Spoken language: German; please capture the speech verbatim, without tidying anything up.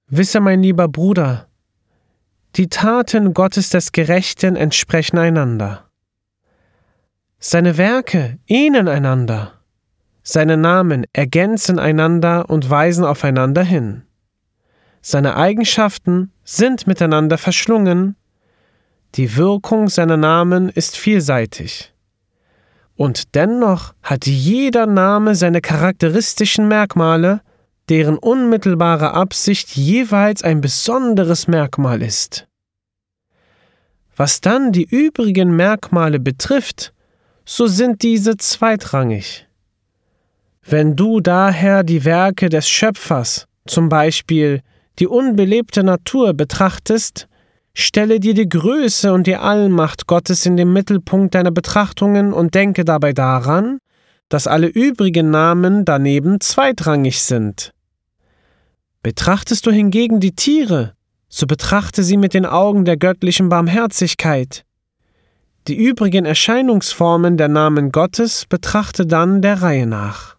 Wisse, mein lieber Bruder, die Taten Gottes des Gerechten entsprechen einander. Seine Werke ähneln einander. Seine Namen ergänzen einander und weisen aufeinander hin. Seine Eigenschaften sind miteinander verschlungen. Die Wirkung seiner Namen ist vielseitig. Und dennoch hat jeder Name seine charakteristischen Merkmale, deren unmittelbare Absicht jeweils ein besonderes Merkmal ist. Was dann die übrigen Merkmale betrifft, so sind diese zweitrangig. Wenn du daher die Werke des Schöpfers, zum Beispiel die unbelebte Natur, betrachtest, stelle dir die Größe und die Allmacht Gottes in den Mittelpunkt deiner Betrachtungen und denke dabei daran, dass alle übrigen Namen daneben zweitrangig sind. Betrachtest du hingegen die Tiere, so betrachte sie mit den Augen der göttlichen Barmherzigkeit. Die übrigen Erscheinungsformen der Namen Gottes betrachte dann der Reihe nach.